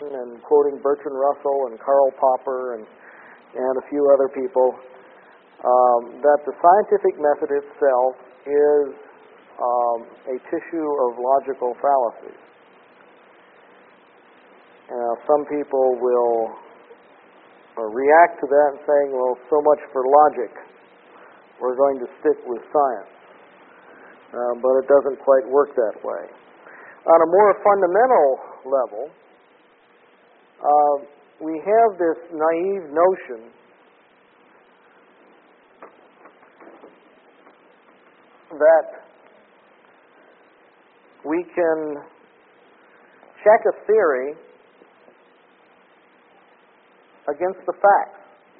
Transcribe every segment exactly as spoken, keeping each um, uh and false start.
and quoting Bertrand Russell and Karl Popper and, and a few other people, um, that the scientific method itself is um, a tissue of logical fallacies. Now, some people will uh, react to that and saying, well, so much for logic. We're going to stick with science. Uh, but it doesn't quite work that way. On a more fundamental level, uh, we have this naive notion that we can check a theory against the facts.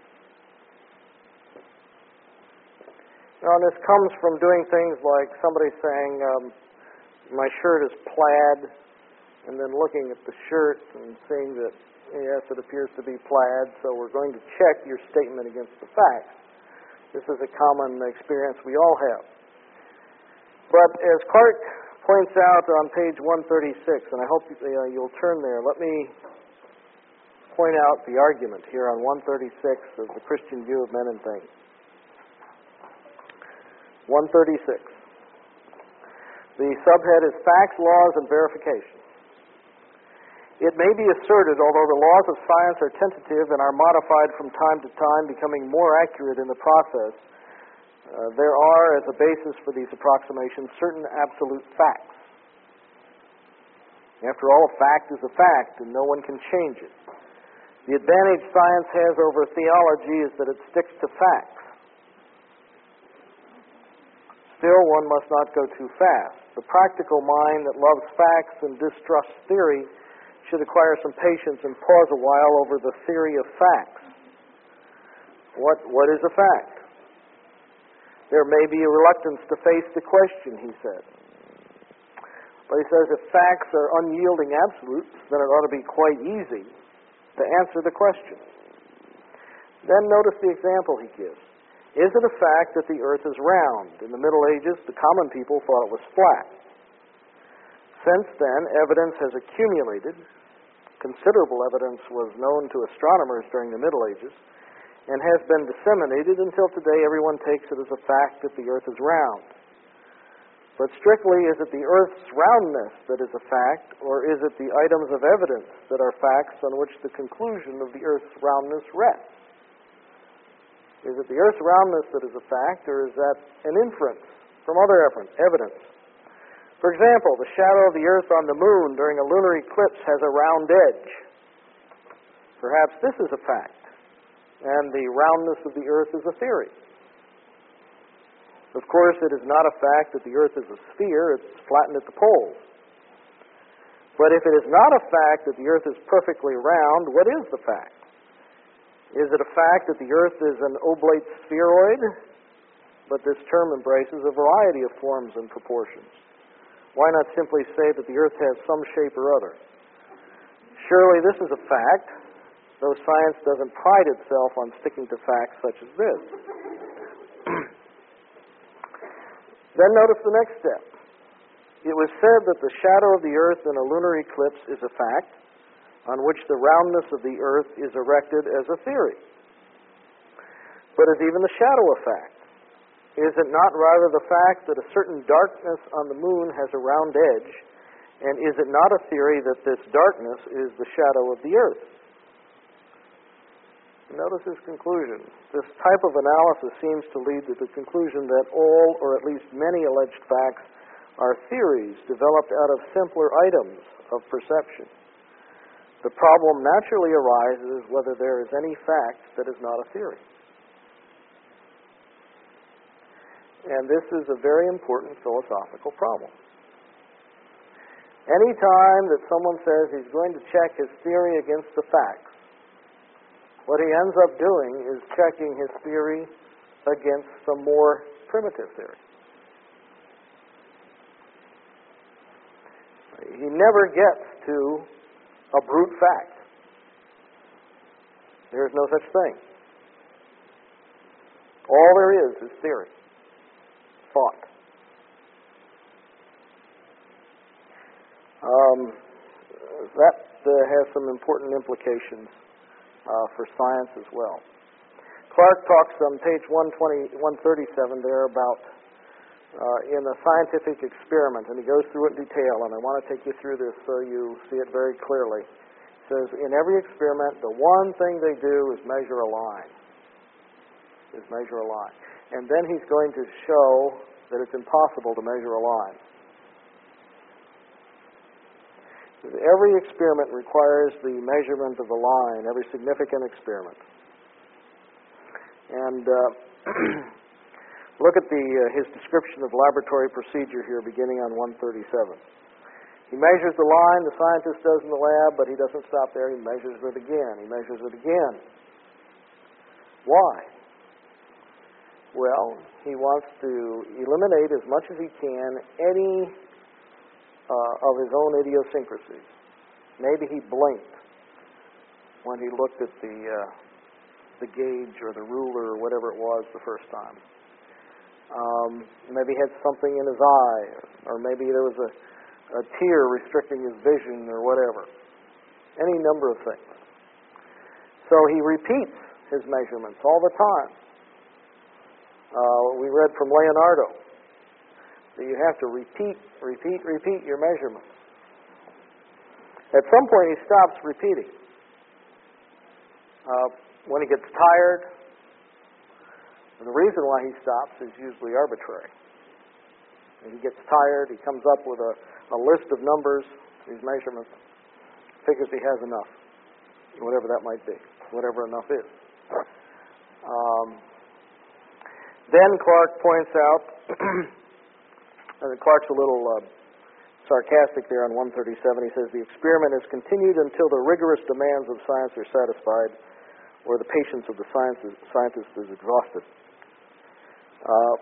Now, this comes from doing things like somebody saying, um, my shirt is plaid, and then looking at the shirt and seeing that, yes, it appears to be plaid, so we're going to check your statement against the facts. This is a common experience we all have. But as Clark points out on page one thirty-six, and I hope uh, you'll turn there, let me point out the argument here on one thirty-six of the Christian view of men and things. one thirty-six. The subhead is Facts, Laws, and Verification. It may be asserted, although the laws of science are tentative and are modified from time to time, becoming more accurate in the process, uh, there are, as a basis for these approximations, certain absolute facts. After all, a fact is a fact, and no one can change it. The advantage science has over theology is that it sticks to facts. Still, one must not go too fast. The practical mind that loves facts and distrusts theory should acquire some patience and pause a while over the theory of facts. What, what is a fact? There may be a reluctance to face the question, he said. But he says if facts are unyielding absolutes, then it ought to be quite easy to answer the question. Then notice the example he gives. Is it a fact that the earth is round? In the Middle Ages, the common people thought it was flat. Since then, evidence has accumulated. Considerable evidence was known to astronomers during the Middle Ages and has been disseminated until today everyone takes it as a fact that the earth is round. But strictly, is it the earth's roundness that is a fact, or is it the items of evidence that are facts on which the conclusion of the earth's roundness rests? Is it the earth's roundness that is a fact, or is that an inference from other evidence? For example, the shadow of the earth on the moon during a lunar eclipse has a round edge. Perhaps this is a fact, and the roundness of the earth is a theory. Of course, it is not a fact that the earth is a sphere, it's flattened at the poles. But if it is not a fact that the earth is perfectly round, what is the fact? Is it a fact that the earth is an oblate spheroid? But this term embraces a variety of forms and proportions. Why not simply say that the earth has some shape or other? Surely this is a fact, though science doesn't pride itself on sticking to facts such as this. Then notice the next step. It was said that the shadow of the earth in a lunar eclipse is a fact, on which the roundness of the earth is erected as a theory. But is even the shadow a fact? Is it not rather the fact that a certain darkness on the moon has a round edge, and is it not a theory that this darkness is the shadow of the earth? Notice his conclusion. This type of analysis seems to lead to the conclusion that all, or at least many alleged facts, are theories developed out of simpler items of perception. The problem naturally arises whether there is any fact that is not a theory. And this is a very important philosophical problem. Any time that someone says he's going to check his theory against the facts, what he ends up doing is checking his theory against some more primitive theory. He never gets to a brute fact. There is no such thing. All there is is theory, thought. Um, that uh, has some important implications uh, for science as well. Clark talks on page one twenty, one thirty-seven there about uh, in a scientific experiment, and he goes through it in detail, and I want to take you through this so you see it very clearly. He says, in every experiment, the one thing they do is measure a line. Is measure a line. And then he's going to show that it's impossible to measure a line. Every experiment requires the measurement of a line, every significant experiment. And uh, look at the, uh, his description of laboratory procedure here, beginning on one thirty-seven. He measures the line, the scientist does in the lab, but he doesn't stop there. He measures it again. He measures it again. Why? Well, he wants to eliminate as much as he can any uh, of his own idiosyncrasies. Maybe he blinked when he looked at the uh, the gauge or the ruler or whatever it was the first time. Um, maybe he had something in his eye, or maybe there was a, a tear restricting his vision or whatever. Any number of things. So he repeats his measurements all the time. Uh, we read from Leonardo that you have to repeat, repeat, repeat your measurements. At some point he stops repeating. Uh, when he gets tired, and the reason why he stops is usually arbitrary. When he gets tired, he comes up with a, a list of numbers, these measurements, figures he has enough, whatever that might be, whatever enough is. Um, then Clark points out, and Clark's a little uh, sarcastic there on one thirty-seven. He says, the experiment is continued until the rigorous demands of science are satisfied or the patience of the scientist is exhausted. Uh,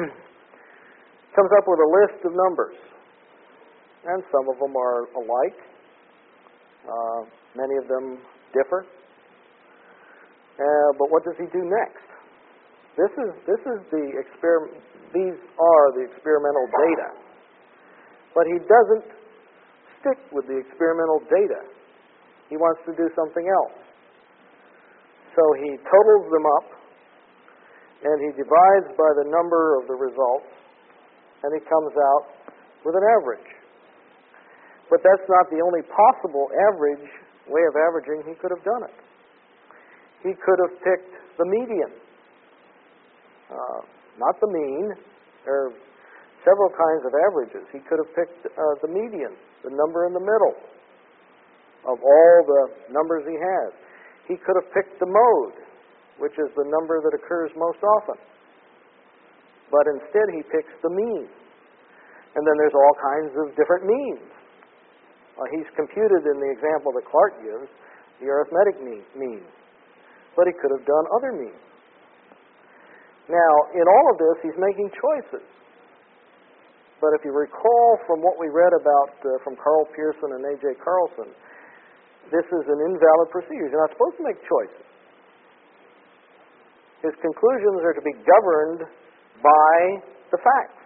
comes up with a list of numbers, and some of them are alike. Uh, many of them differ. Uh, but what does he do next? This is this is the experiment. These are the experimental data. But he doesn't stick with the experimental data. He wants to do something else. So he totals them up, and he divides by the number of the results, and he comes out with an average. But that's not the only possible average way of averaging he could have done it. He could have picked the median, uh, not the mean. There are several kinds of averages. He could have picked uh, the median, the number in the middle of all the numbers he has. He could have picked the mode, which is the number that occurs most often. But instead he picks the mean. And then there's all kinds of different means. Uh, he's computed in the example that Clark gives the arithmetic mean, mean. But he could have done other means. Now, in all of this, he's making choices. But if you recall from what we read about uh, from Carl Pearson and A J Carlson, this is an invalid procedure. You're not supposed to make choices. His conclusions are to be governed by the facts.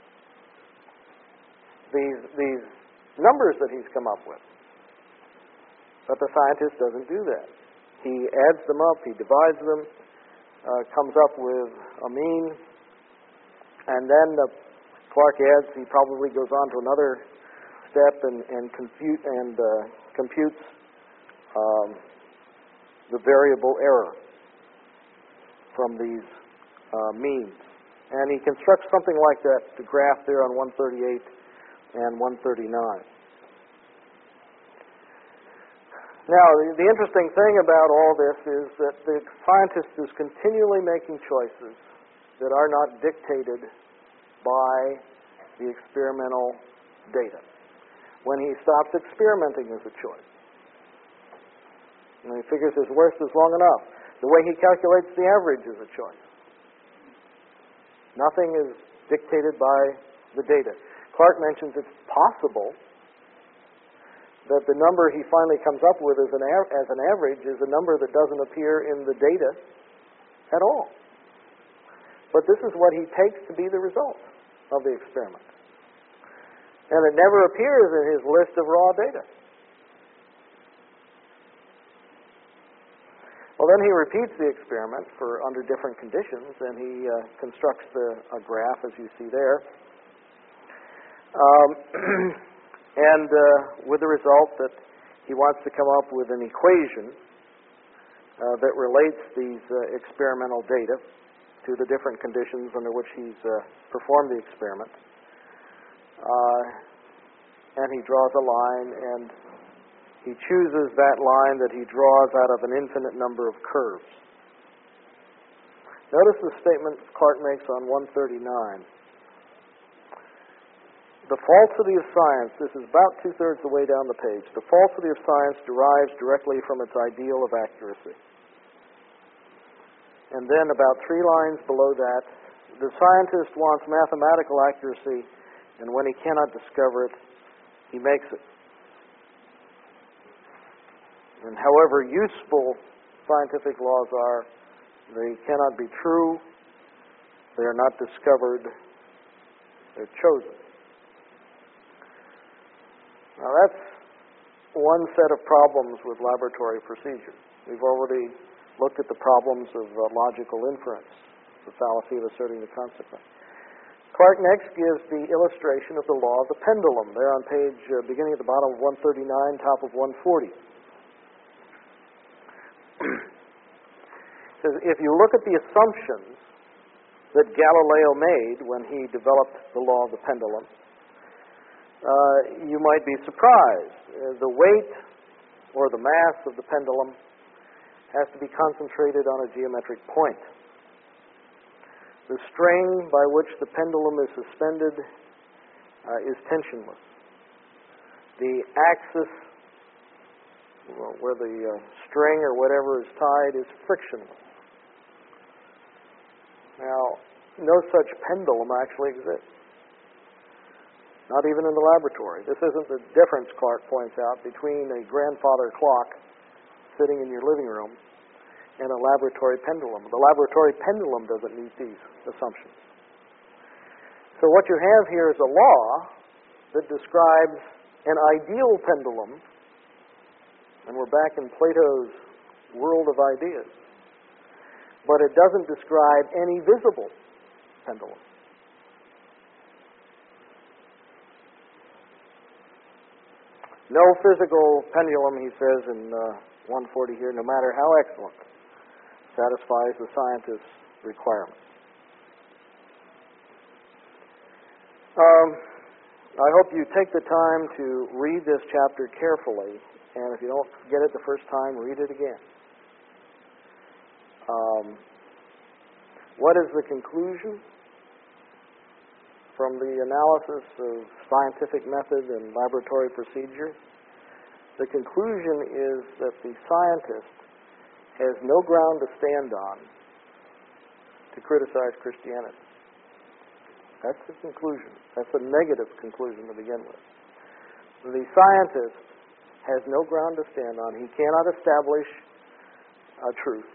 These, these numbers that he's come up with. But the scientist doesn't do that. He adds them up, he divides them, uh, comes up with a mean, and then uh, Clark adds, he probably goes on to another step and, and, compute, and uh, computes um, the variable error from these uh, means. And he constructs something like that, the graph there on one thirty-eight and one thirty-nine. Now, the, the interesting thing about all this is that the scientist is continually making choices that are not dictated by the experimental data. When he stops experimenting is a choice. And he figures his worst is long enough. The way he calculates the average is a choice. Nothing is dictated by the data. Clark mentions it's possible that the number he finally comes up with as an, a- as an average is a number that doesn't appear in the data at all. But this is what he takes to be the result of the experiment. And it never appears in his list of raw data. Well, then he repeats the experiment for under different conditions, and he uh, constructs the, a graph, as you see there. Um, and uh, with the result that he wants to come up with an equation uh, that relates these uh, experimental data to the different conditions under which he's uh, performed the experiment. Uh, and he draws a line, and he chooses that line that he draws out of an infinite number of curves. Notice the statement Clark makes on one thirty-nine. The falsity of science, this is about two-thirds of the way down the page, the falsity of science derives directly from its ideal of accuracy. And then about three lines below that, the scientist wants mathematical accuracy, and when he cannot discover it, he makes it. And however useful scientific laws are, they cannot be true, they are not discovered, they're chosen. Now that's one set of problems with laboratory procedure. We've already looked at the problems of uh, logical inference, the fallacy of asserting the consequent. Clark next gives the illustration of the law of the pendulum, there on page, uh, beginning at the bottom of one thirty-nine, top of one forty. Says, if you look at the assumptions that Galileo made when he developed the law of the pendulum, uh, you might be surprised. Uh, the weight or the mass of the pendulum has to be concentrated on a geometric point. The string by which the pendulum is suspended uh, is tensionless. The axis, well, where the uh, string or whatever is tied, is frictionless. Now, no such pendulum actually exists. Not even in the laboratory. This isn't the difference, Clark points out, between a grandfather clock sitting in your living room and a laboratory pendulum. The laboratory pendulum doesn't meet these assumptions. So what you have here is a law that describes an ideal pendulum, and we're back in Plato's world of ideas, but it doesn't describe any visible pendulum. No physical pendulum, he says in uh, one forty here, no matter how excellent, satisfies the scientist's requirements. Um, I hope you take the time to read this chapter carefully, and if you don't get it the first time, read it again. Um, what is the conclusion from the analysis of scientific method and laboratory procedure? The conclusion is that the scientist has no ground to stand on to criticize Christianity. That's the conclusion. That's a negative conclusion to begin with. The scientist has no ground to stand on. He cannot establish a truth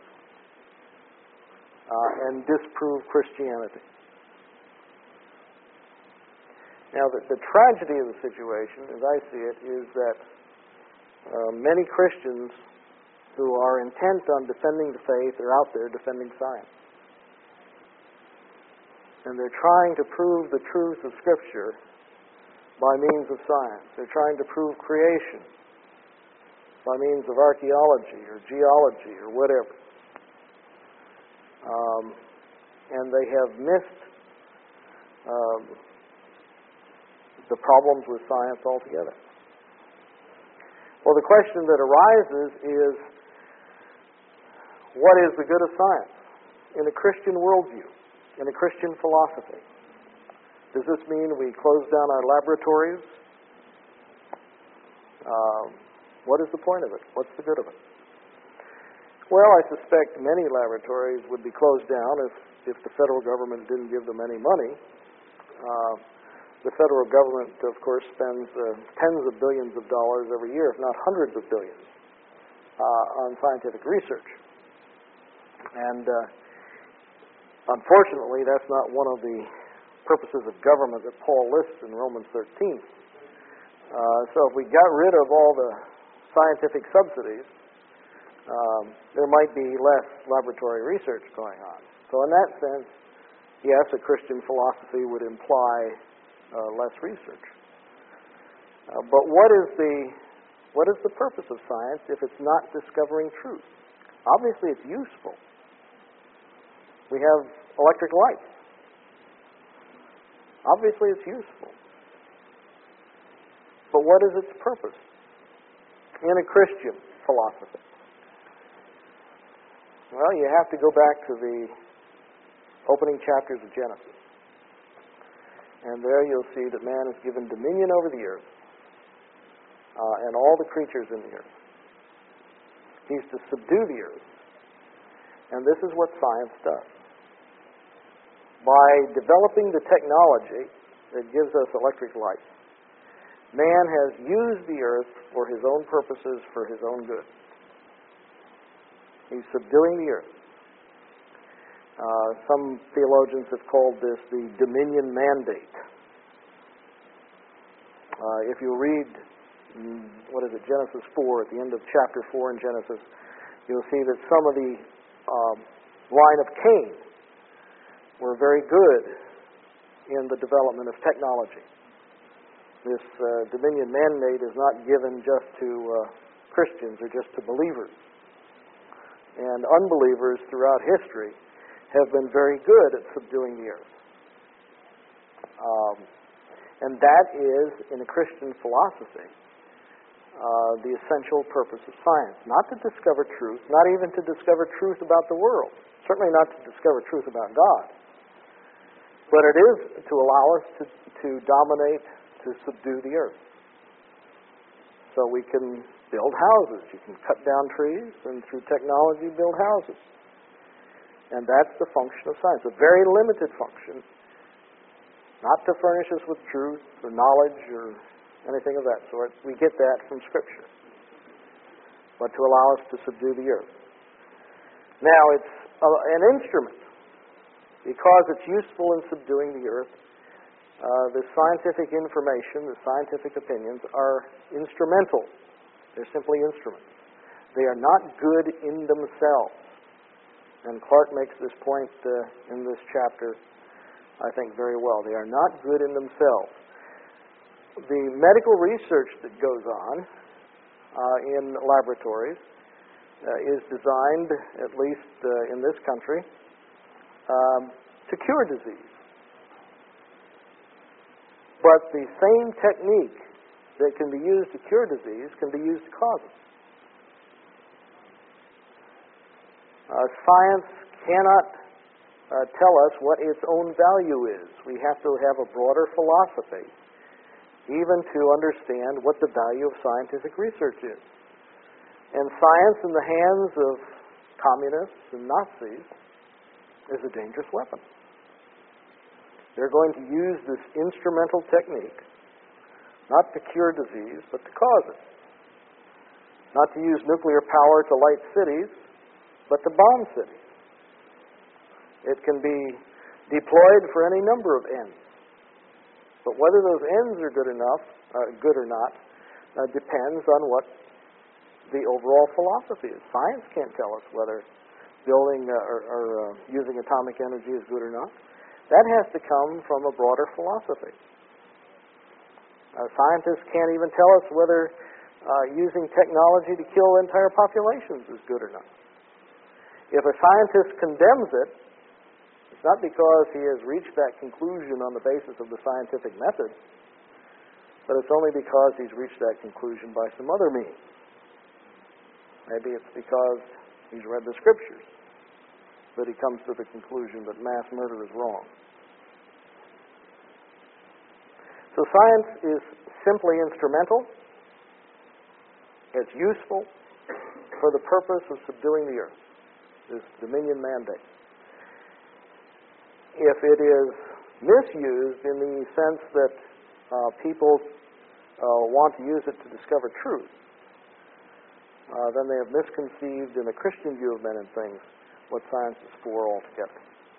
uh, and disprove Christianity. Now, the, the tragedy of the situation, as I see it, is that uh, many Christians who are intent on defending the faith are out there defending science. And they're trying to prove the truth of Scripture by means of science. They're trying to prove creation by means of archaeology or geology or whatever. Um, and they have missed um, the problems with science altogether. Well, the question that arises is, what is the good of science in a Christian worldview, in a Christian philosophy? Does this mean we close down our laboratories? Um, what is the point of it? What's the good of it? Well, I suspect many laboratories would be closed down if, if the federal government didn't give them any money. Uh, the federal government, of course, spends uh, tens of billions of dollars every year, if not hundreds of billions, uh, on scientific research. And uh, unfortunately, that's not one of the purposes of government that Paul lists in Romans thirteen. Uh, so if we got rid of all the scientific subsidies, um, there might be less laboratory research going on. So in that sense, yes, a Christian philosophy would imply uh, less research. Uh, but what is the what is the purpose of science if it's not discovering truth? Obviously, it's useful. We have electric lights. Obviously, it's useful. But what is its purpose in a Christian philosophy? Well, you have to go back to the opening chapters of Genesis. And there you'll see that man is given dominion over the earth uh, and all the creatures in the earth. He's to subdue the earth. And this is what science does. By developing the technology that gives us electric light, man has used the earth for his own purposes, for his own good. He's subduing the earth. Uh, some theologians have called this the dominion mandate. Uh, if you read, what is it, Genesis four, at the end of chapter four in Genesis, you'll see that some of the um, line of Cain were very good in the development of technology. This uh, dominion mandate is not given just to uh, Christians or just to believers. And unbelievers throughout history have been very good at subduing the earth. Um, and that is, in a Christian philosophy, uh, the essential purpose of science. Not to discover truth, not even to discover truth about the world, certainly not to discover truth about God, but it is to allow us to, to dominate, to subdue the earth. So we can build houses. You can cut down trees and through technology build houses. And that's the function of science, a very limited function, not to furnish us with truth or knowledge or anything of that sort. We get that from Scripture. But to allow us to subdue the earth. Now, it's a, an instrument. Because it's useful in subduing the earth, uh, the scientific information, the scientific opinions are instrumental. They're simply instruments. They are not good in themselves. And Clark makes this point uh, in this chapter, I think, very well. They are not good in themselves. The medical research that goes on uh, in laboratories uh, is designed, at least uh, in this country, um, to cure disease. But the same technique that can be used to cure disease can be used to cause it. Uh, science cannot uh, tell us what its own value is. We have to have a broader philosophy, even to understand what the value of scientific research is. And science in the hands of communists and Nazis is a dangerous weapon. They're going to use this instrumental technique not to cure disease, but to cause it. Not to use nuclear power to light cities, but to bomb cities. It can be deployed for any number of ends. But whether those ends are good enough, uh, good or not, uh, depends on what the overall philosophy is. Science can't tell us whether building uh, or, or uh, using atomic energy is good or not. That has to come from a broader philosophy. Uh, scientists can't even tell us whether uh, using technology to kill entire populations is good or not. If a scientist condemns it, it's not because he has reached that conclusion on the basis of the scientific method, but it's only because he's reached that conclusion by some other means. Maybe it's because he's read the Scriptures that he comes to the conclusion that mass murder is wrong. So science is simply instrumental. It's useful for the purpose of subduing the earth, this dominion mandate. If it is misused in the sense that uh, people uh, want to use it to discover truth, uh, then they have misconceived in the Christian view of men and things what science is for altogether.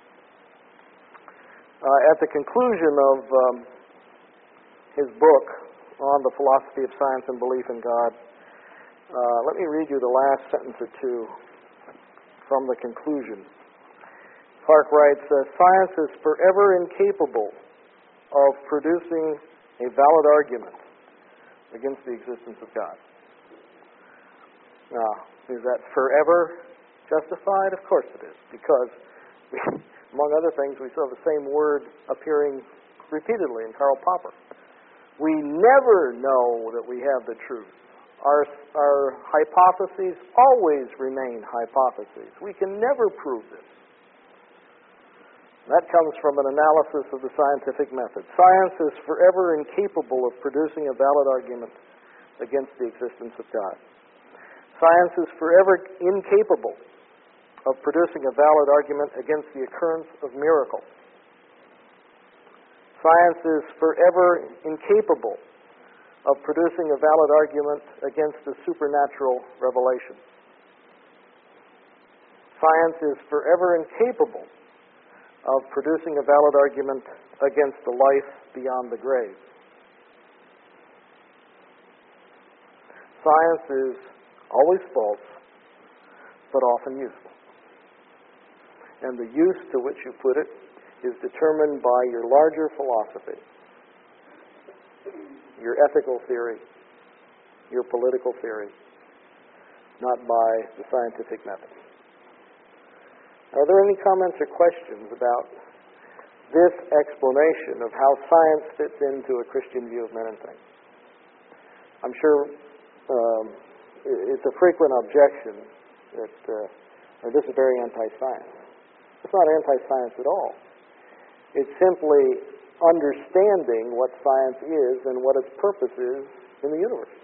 Uh, at the conclusion of um, his book on the philosophy of science and belief in God, Uh, let me read you the last sentence or two from the conclusion. Clark writes, uh, science is forever incapable of producing a valid argument against the existence of God. Now, is that forever justified? Of course it is, because we, among other things, we saw the same word appearing repeatedly in Karl Popper. We never know that we have the truth. Our, our hypotheses always remain hypotheses. We can never prove this. That comes from an analysis of the scientific method. Science is forever incapable of producing a valid argument against the existence of God. Science is forever incapable of producing a valid argument against the occurrence of miracles. Science is forever incapable of producing a valid argument against the supernatural revelation. Science is forever incapable of producing a valid argument against the life beyond the grave. Science is always false, but often useful. And the use to which you put it is determined by your larger philosophy, your ethical theory, your political theory, not by the scientific method. Are there any comments or questions about this explanation of how science fits into a Christian view of men and things? I'm sure um, it's a frequent objection that uh, this is very anti-science. It's not anti-science at all. It's simply understanding what science is and what its purpose is in the universe.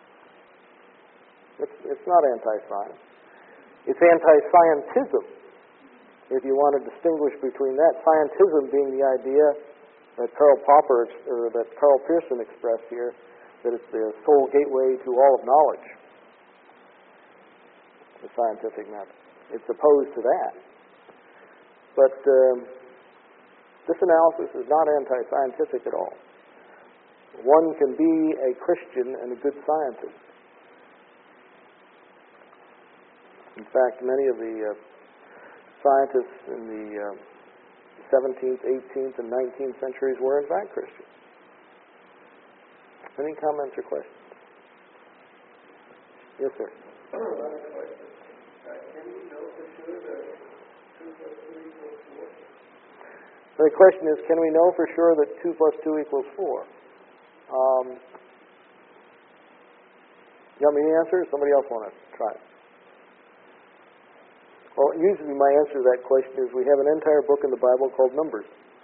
It's, it's not anti-science. It's anti-scientism, if you want to distinguish between that. Scientism being the idea that Karl Popper, or that Karl Pearson expressed here, that it's the sole gateway to all of knowledge, the scientific method. It's opposed to that. But um, this analysis is not anti-scientific at all. One can be a Christian and a good scientist. In fact, many of the uh, scientists in the uh, seventeenth, eighteenth, and nineteenth centuries were in fact Christians. Any comments or questions? Yes, sir. Another question. Uh, can we know for sure that two plus two equals four? The question is, can we know for sure that two plus two equals four? Um, you want me to answer, or somebody else want to try it? Well, usually my answer to that question is we have an entire book in the Bible called Numbers.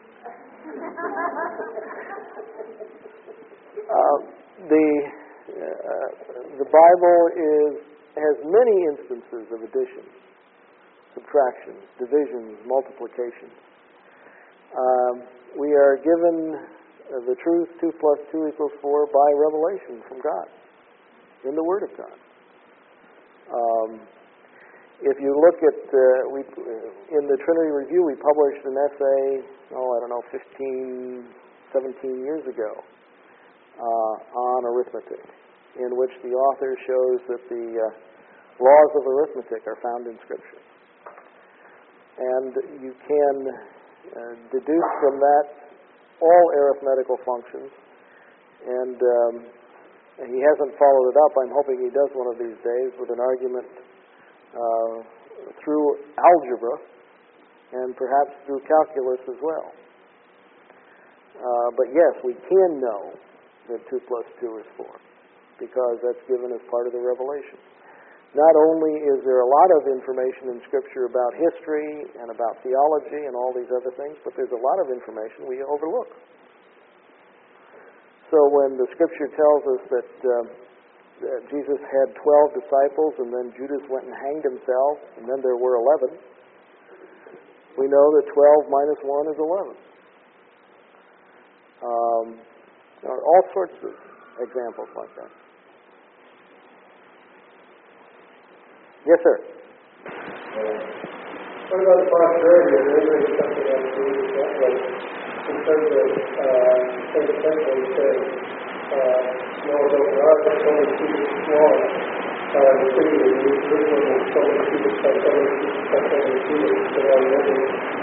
uh, the uh, the Bible is has many instances of addition, subtraction, division, multiplication. Um, we are given uh, the truth two plus two equals four by revelation from God in the Word of God. Um, if you look at, uh, we uh, in the Trinity Review, we published an essay, oh, I don't know, fifteen, seventeen years ago uh, on arithmetic, in which the author shows that the uh, laws of arithmetic are found in Scripture. And you can uh, deduce from that all arithmetical functions. And um, he hasn't followed it up. I'm hoping he does one of these days with an argument uh, through algebra and perhaps through calculus as well. Uh, but yes, we can know that two plus two is four, because that's given as part of the revelation. Not only is there a lot of information in Scripture about history and about theology and all these other things, but there's a lot of information we overlook. So when the Scripture tells us that, uh, that Jesus had twelve disciples and then Judas went and hanged himself and then there were eleven, we know that twelve minus one is eleven. Um, there are all sorts of examples like that. Yes, sir. Uh, what about the possibility of delivering something else to the Catholic in terms of uh, Saint Simple says, uh, Noah's open ark, that's only two small, the city that you this one was so many cubits by so many cubits by so many cubits, so I wonder.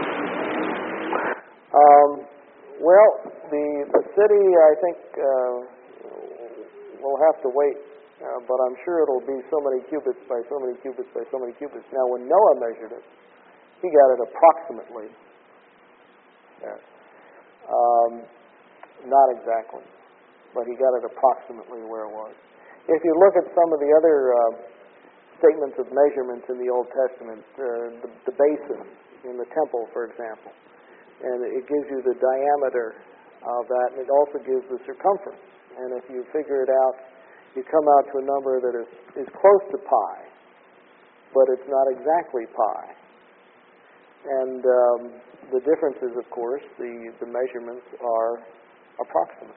Um, well, the the city, I think, uh, will have to wait, uh, but I'm sure it'll be so many cubits by so many cubits by so many cubits. Now, when Noah measured it, he got it approximately there. Um, not exactly, but he got it approximately where it was. If you look at some of the other uh, statements of measurements in the Old Testament, uh, the, the basin in the temple, for example, and it gives you the diameter of that, and it also gives the circumference. And if you figure it out, you come out to a number that is, is close to pi, but it's not exactly pi. And um, the difference is, of course, the, the measurements are approximate.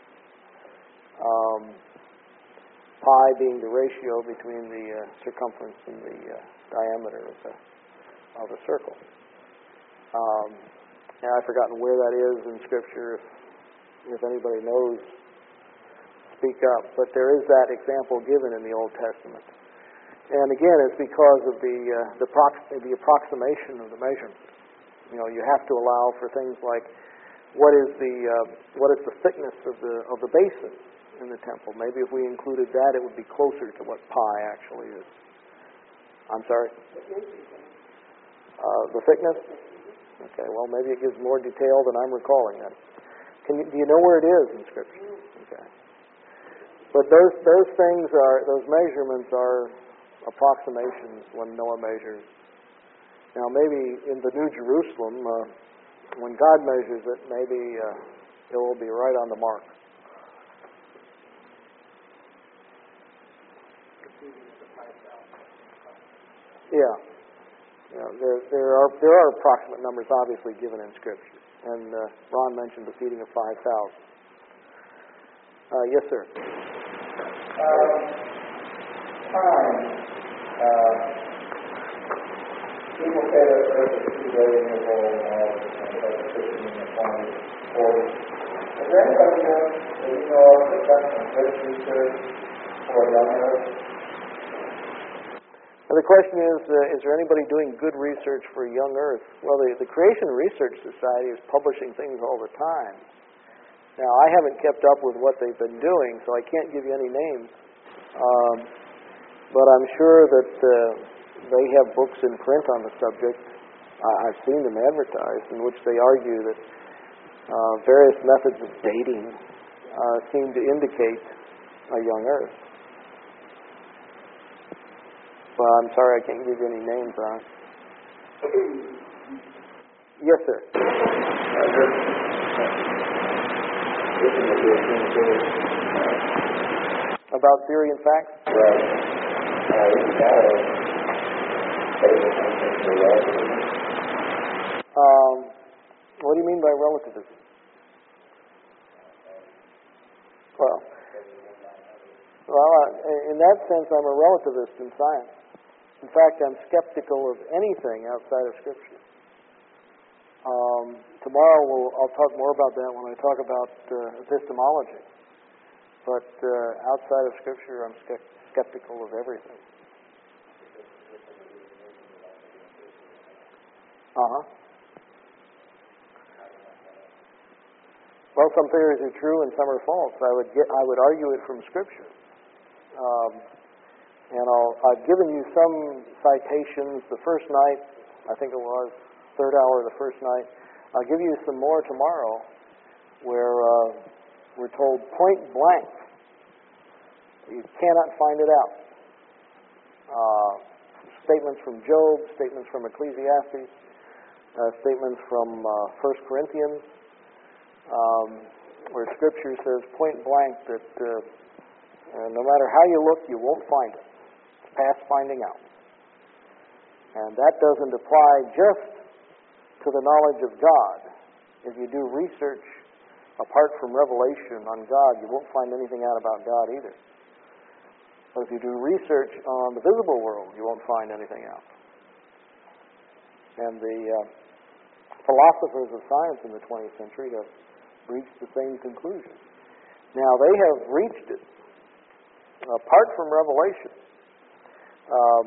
Um, pi being the ratio between the uh, circumference and the uh, diameter of the, of a circle. Um, and I've forgotten where that is in Scripture. If, if anybody knows, speak up. But there is that example given in the Old Testament. And again, it's because of the uh, the, prox- the approximation of the measurement. You know, you have to allow for things like what is the uh, what is the thickness of the of the basin in the temple. Maybe if we included that, it would be closer to what pi actually is. I'm sorry. Uh, the thickness. Okay. Well, maybe it gives more detail than I'm recalling. That. Can you, do you know where it is in Scripture? Okay. But those those things are those measurements are approximations when Noah measures. Now, maybe in the New Jerusalem, uh, when God measures it, maybe uh, it will be right on the mark. Yeah, yeah. There, there are there are approximate numbers obviously given in Scripture, and uh, Ron mentioned the feeding of five thousand. Uh, yes, sir. Um, time. Uh, people say that Earth is two billion years old now, and that the fifteen, the twenty, forty. Is there anybody else that you know of that's done some good research for young Earth? Well, the question is, uh, is there anybody doing good research for young Earth? Well, the, the Creation Research Society is publishing things all the time. Now, I haven't kept up with what they've been doing, so I can't give you any names. Um, but I'm sure that uh, they have books in print on the subject. I, I've seen them advertised, in which they argue that uh, various methods of dating uh, seem to indicate a young Earth. But I'm sorry I can't give you any names on it. Yes, sir. About theory and facts? Right. Uh, um, what do you mean by relativism? Well, well, uh, in that sense, I'm a relativist in science. In fact, I'm skeptical of anything outside of Scripture. Um, tomorrow, we'll, I'll talk more about that when I talk about uh, epistemology. But uh, outside of Scripture, I'm ske- skeptical of everything. Uh-huh. Well, some theories are true and some are false. I would get, I would argue it from Scripture. Um, and I'll, I've given you some citations the first night, I think it was, third hour the first night. I'll give you some more tomorrow where uh, we're told point blank, you cannot find it out. Uh, statements from Job, statements from Ecclesiastes, uh, statements from uh, First Corinthians, um, where Scripture says point blank that uh, uh, no matter how you look, you won't find it. It's past finding out. And that doesn't apply just to the knowledge of God. If you do research apart from revelation on God, you won't find anything out about God either. But if you do research on the visible world, you won't find anything out. And the uh, philosophers of science in the twentieth century have reached the same conclusion. Now, they have reached it apart from revelation Um,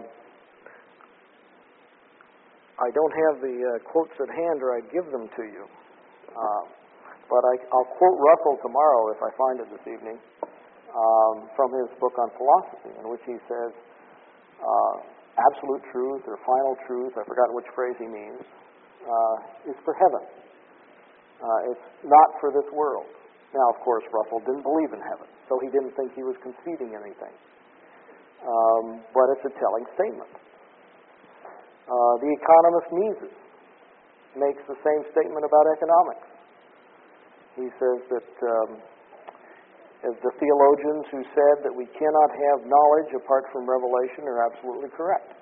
I don't have the uh, quotes at hand, or I'd give them to you. Uh, but I, I'll quote Russell tomorrow, if I find it this evening, um, from his book on philosophy, in which he says, uh, absolute truth or final truth, I forgot which phrase he means, uh, is for heaven. Uh, it's not for this world. Now, of course, Russell didn't believe in heaven, so he didn't think he was conceding anything. Um, but it's a telling statement. Uh, the economist Mises makes the same statement about economics. He says that um, the theologians who said that we cannot have knowledge apart from revelation are absolutely correct.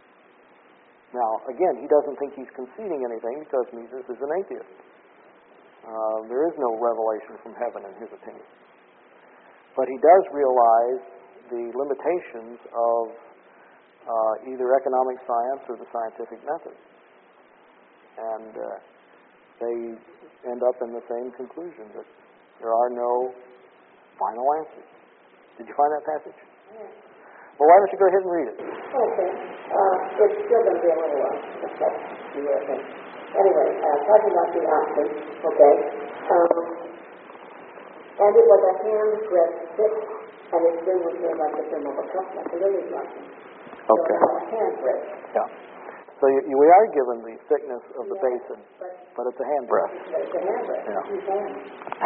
Now, again, he doesn't think he's conceding anything because Mises is an atheist. Uh, there is no revelation from heaven in his opinion. But he does realize the limitations of uh, either economic science or the scientific method. And uh, they end up in the same conclusion, that there are no final answers. Did you find that passage? Yes. Well, why don't you go ahead and read it? Okay. Uh, it's still going to be a little uh, effect, you will think. Anyway, uh, talking about the oxen, okay. Um, and it was a hand-pressed stick, and its rim was made like the rim of a cup, like a lily's mushroom. Okay. So a hand-pressed. Yeah. So you, you, we are given the thickness of the Yeah, basin, but, but it's a hand breath. It's a hand-pressed. Yeah. Two hands.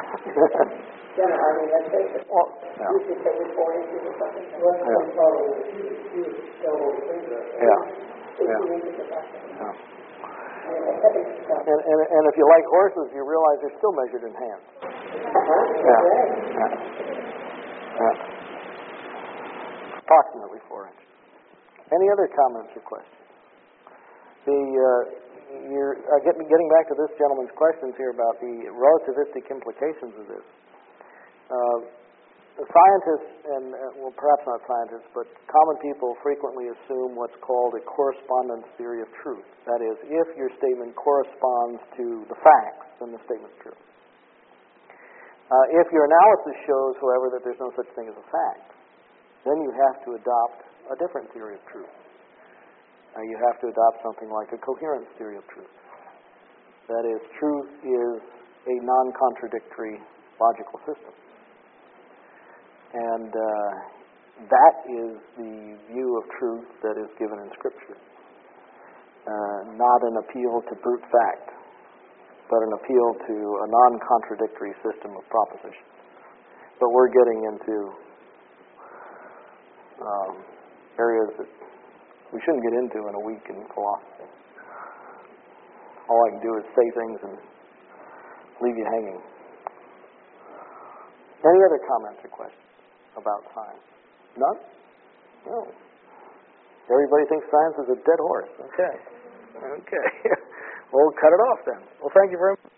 Then, I mean, let's face it. Well, yeah. You could take it four inches or something. Well, Yeah. probably a huge, huge double finger. Yeah. Eighteen Yeah. inches or something. Yeah. Anyway, heavy stuff. And, and, and if you like horses, you realize they're still measured in hands. Uh-huh. Yeah. That's right. Yeah. Yeah. Approximately four inches. Any other comments or questions? The uh, you're uh, getting getting back to this gentleman's questions here about the relativistic implications of this. Uh, scientists and uh, well, perhaps not scientists, but common people frequently assume what's called a correspondence theory of truth. That is, if your statement corresponds to the facts, then the statement's true. Uh, if your analysis shows, however, that there's no such thing as a fact, then you have to adopt a different theory of truth. Uh, you have to adopt something like a coherence theory of truth. That is, truth is a non-contradictory logical system. And uh, that is the view of truth that is given in Scripture. Uh, not an appeal to brute fact, but an appeal to a non-contradictory system of propositions. But we're getting into um, areas that we shouldn't get into in a week in philosophy. All I can do is say things and leave you hanging. Any other comments or questions about science? None? No. Everybody thinks science is a dead horse. Okay. Okay. We'll cut it off then. Well, thank you very much.